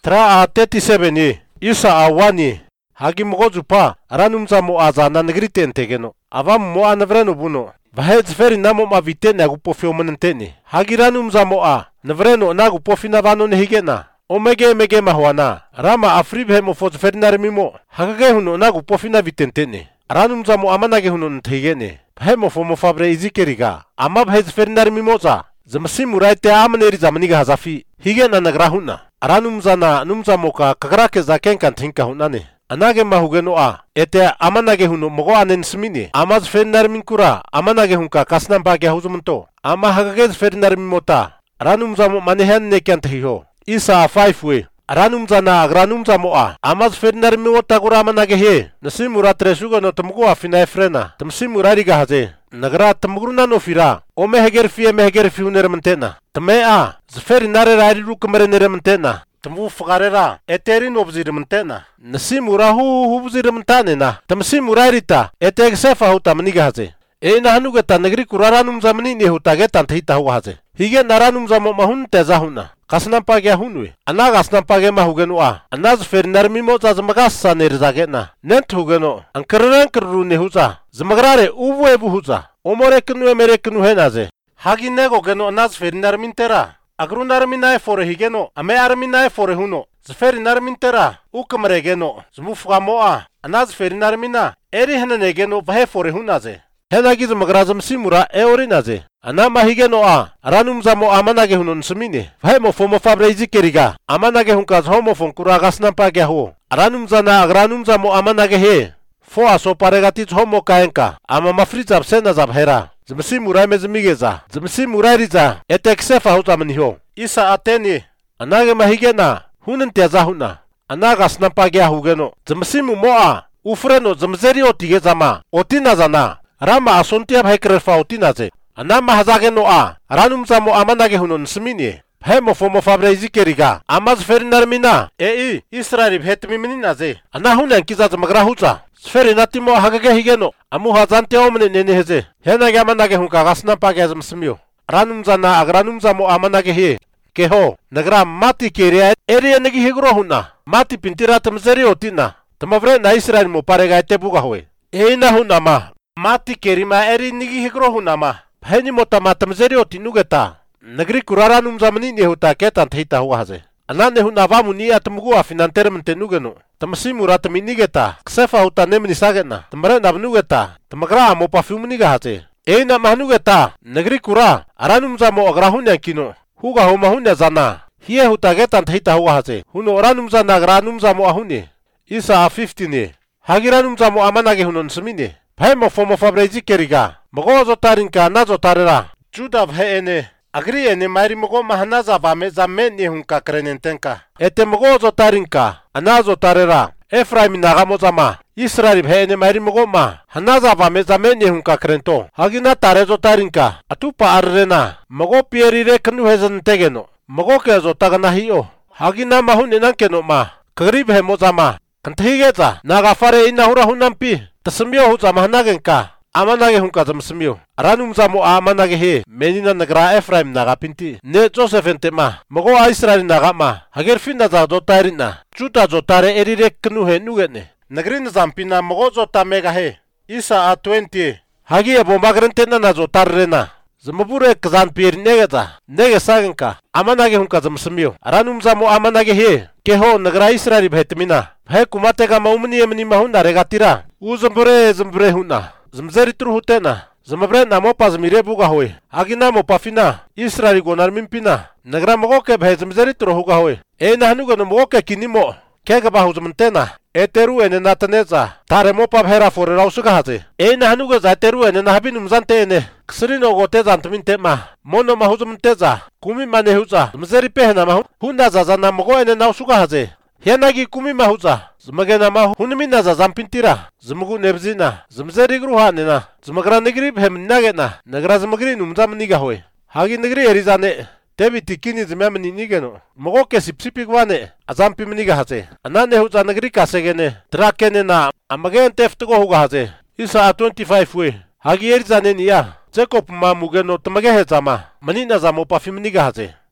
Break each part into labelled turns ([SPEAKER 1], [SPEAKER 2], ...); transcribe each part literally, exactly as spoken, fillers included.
[SPEAKER 1] Tra a thirty-seven ni. Isa a one ni. Hagi mogo jupa. Ranumza mo aza na negri tentegeno. Avam mo a navreno buno. Vahez feri namo ma vitene agupo fiomanenteni. Hagi ranumza mo a. Navreno nagu pofina vano nehigena. Omege mege mahwana. Rama afribe mo foz ferinare mimo. Hagage huno nagu pofina vitenteni. Ranumza mo amanage huno ntegene. Hemo fomo fabre izikeriga. Amab hez ferinare mimoza. Zamasimu raite amaneri zamaniga hazafi. Higena nagrahuna. Ranumza na numza moka kagrake zaken kan thinka hunane. Anage mahugeno a. Ete amanage huno mogo anen smini. Amaz ferinare minkura. Amanage hunka kasnamba ge huzumunto. Ama hagage ferinare mimota. Ranumza mo manehan nekan thiho. Isa five we. Ranumza na agranumza mo a. Amaz ferinare mimota gura amanage he. Nasimu ratre sugo no tumugo afina efrena. Tamsimu rariga haze. Nagra tamgruna no fira. O meheger fie meheger fi unermantena. Tame a. Zferi nare rari rukumere nermantena. Tamu fagarera. Eterin obzirmantena. Nasimu rahu hubzirmantane na. Tamsimu rarita. Ete egsefa huta maniga haze. E na hanugeta negri kuraranumza mani ne huta getan thita huwa haze. Hige naranumza mo mahun tezahuna. Kasnampa ge hunwe. Anag asnampa ge mahugenu a. Anaz ferinare mimo za zamagasa nerzagena. Nent hugeno. Ankarran karru ne huza. Zamagrare ubu ebu huza. Omore knu emere knu henaze. Hagi nego geno anaz ferinare mintera. Agrunar minae fore higeno. Ame arminae fore huno. Zferinare mintera. Ukamre geno. Zmufga mo a. Anaz ferinare mina. Eri henane geno vahe fore hunaze. Henagi zamagrazam simura e orinaze. Anama higeno a. Ranumza mo amanage hunon smini. Vahe mo fomo fabre izikeriga. Amanage hunkaz homo fon kuragas nampa ge ho. Ranumza na agranumza mo amanage he. Fo aso paregatit homo kaenka. Ama mafrizab senazab hera. Zmsi murai mezmigeza. Zmsi murairiza. Eteksefa hutamaniho. Isa ateni. Anage mahigena. Hunen tezahuna. Anagas nampa ge hugeno. Zmsi mo a. Ufreno zmzeri otigezama. Otinazana. Rama asontia bhaikrerfa otinaze. Anama hazageno a. Ranumza mo amanage hunon smini. Hemo fomo fabre izikeriga. Amaz ferinare mina. E i. Israeli bhetmi mininaze. Anahunen kizaz magrahuza. Sferi natimo hagage higeno. Amu hazante omne nene heze. Henage amanage hunka gasnampa ge smio. Ranumza na agranumza mo amanage he. Keho. Nagra mati keria. Eri negi higro huna. Mati pintira tamzeri otina. Tamavre na Israeli mo parega etebuga hoye. E na huna ma. Mati kerima eri nigi higro hunama. Pheni mota matamzeri otinugeta. Nagri kuraranumza mani ne huta ketan thita huwa haze. Anane huna vamuni atmugu afinantere mentenugeno. Tamsimu ratminigeta. Ksefa huta nemni sagena. Tamre nabnugeta. Tamagra mo pafumniga haze. E na mahnugeta. Nagri kura. Aranumza mo agrahunya kino. Huga homa hunya zana. Hie huta ketan thita huwa haze. Huno aranumza na agranumza mo ahuni. Isa fifteen. Hagiranumza mo amanage hunon smini. Phemo fomo fabre izikeriga. Mogo zotarinka na zotarera. Juda bheene. Agri ene mairi mogo mahanaza vame zameni hunka krenentenka. Ete mogo zotarinka. Anazo tarera. Efraim nagamozama. Israeli bheene mairi mogo ma. Hanaza vame zameni hunka krento. Hagina tare zotarinka. Atupa arrena. Mogo pierire kanu hezan tegeno. Mogo ke zotagana hiyo. Hagina mahun enankeno ma. Kagri bhemozama. Kanthigeza. Nagafare ina hura hunampi. Tasmio huza mahanagenka. Amanage hunka zamsmio. Ranumza mo amanage he. Menina nagra Efraim naga pinti. Ne Joseph entema. Mogo a Israeli naga ma. Hager finna za zotarina. Chuta zotare erire knu he nugene. Nagrin zampina mogo zota mega he. Isa a twenty. Hagi ebo magrentena na zotarrena. Zamabure kazan pier negeza. Nege sagenka. Amanage hunka zamsmio. Ranumza mo amanage he. Keho nagra Israeli bhetmina. Bhe kumatega maumni emni mahuna regatira. Uzambure zambure huna. Zmzeri tru hutena. Zamabre na mopa zmire buga hoye. Agina mopa fina. Israeli gonar mimpina. Nagra mogo ke bhe zmzeri tru huga hoye. E na hanuga no mogo ke kinimo. Kega bahu zmantena. E teru ene nataneza. Tare mopa bhera fore rausuga haze. E na hanuga za teru ene na habinu mzante ene. Ksrino gote zantminte ma. Mono mahu zmanteza. Kumi mane huza. Zmzeri pehena mahu. Hunda zaza na mogo ene nausuga haze. Hianagi kumi mahuza. Zmagena mahu hunmina za zampintira. Zmugu nebzina. Zmzeri gruhanena. Zmagra negri bhemnagena. Nagra zmagri numzamniga hoye. Hagi negri erizane. Tebi tikini zmamni nigeno. Mogo ke sipsipik wane. Azampi mniga haze. Anane huza negri kasegene. Trakene na. Amagen teftugo huga haze. Isa twenty-five we. Hagi erizane niya. Jacob ma mugeno tmage hezama. Manina za mopa fimniga haze.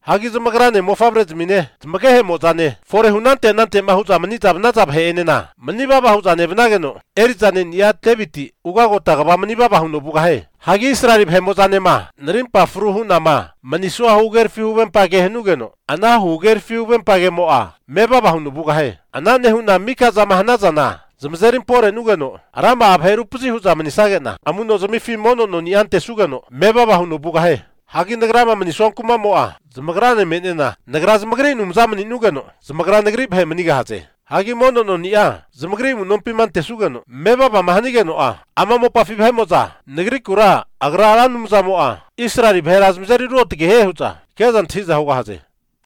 [SPEAKER 1] Hagi zamagrane mo favorite mine zmage mo zane fore hunante nante ma huza mani zab na zab he enena mani baba huzane vnageno eri zane ya tebiti uga gota gaba mani baba huno buga he hagi israeli he mo zane ma nrim pa fruhu nama mani suha huger fi huben page henugeno ana huger fi huben page mo a me baba huno buga he ana ne huna mika zama hana zana zmzerin pore nugeno arama abheru puzi huza mani sagena amuno zami fi mono no ni ante sugeno me baba huno buga he Hagi nagrama mani suan kuma moa zmagrane menena nagra zmagre num zamani nugano zmagra nagri bhe mani gahaze hagi mono no nia zmagre mu nompi mante sugano me baba mahanigeno a ama mo pafi bhe moza nagri kura agra num zamoa israeli bhe razmzari rot ge he huza kezan thiza hoga haze